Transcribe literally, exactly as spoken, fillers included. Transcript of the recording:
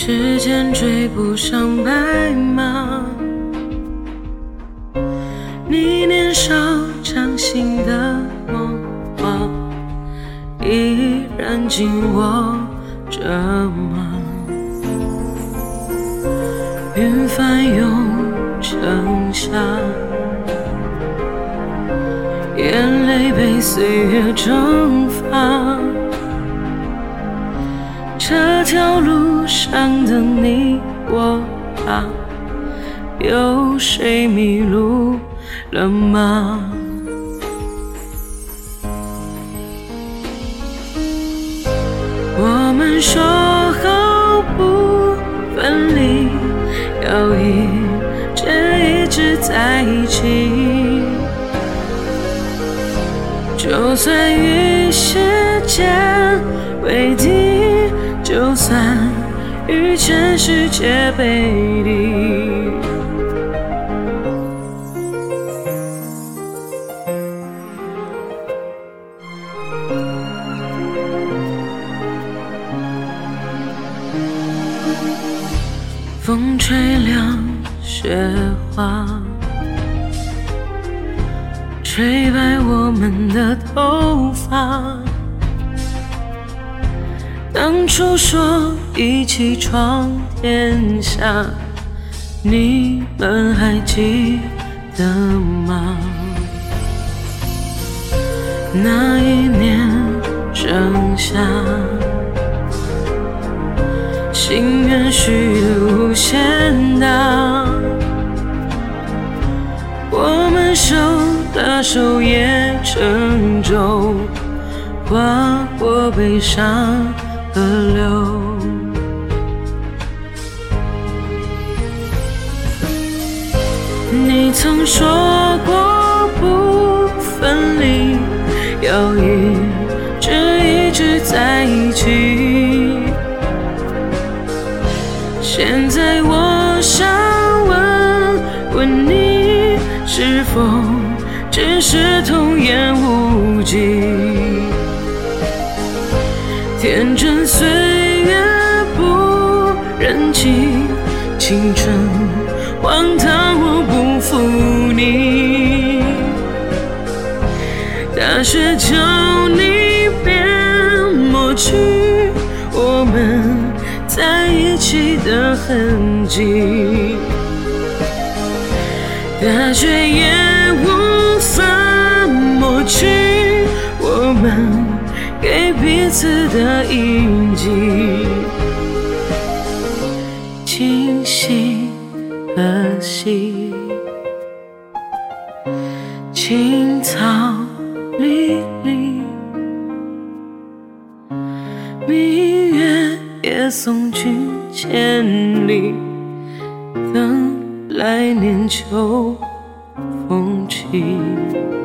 时间追不上白马，你年少掌心的梦话，依然紧握着吗？云翻涌成夏，眼泪被岁月蒸发，这条路上的你我他，有谁迷路了吗？我们说好不分离，要一直一直在一起，就算与时间为敌，就算与全世界背离。风吹凉雪花，吹白我们的头发。当初说一起闯天下，你们还记得吗？那一年盛夏，心愿许得无限大，我们手拉手也乘舟，划过悲伤河流。你曾说过不分离，要一直一直在一起，现在我想问问你，是否只是童言无忌？天真岁月不忍欺，青春荒唐我不负你。大雪求你别抹去我们在一起的痕迹，大雪也无法抹去我们给彼此的印记。今夕何夕，青草离离，明月也送君千里，等来年秋风起。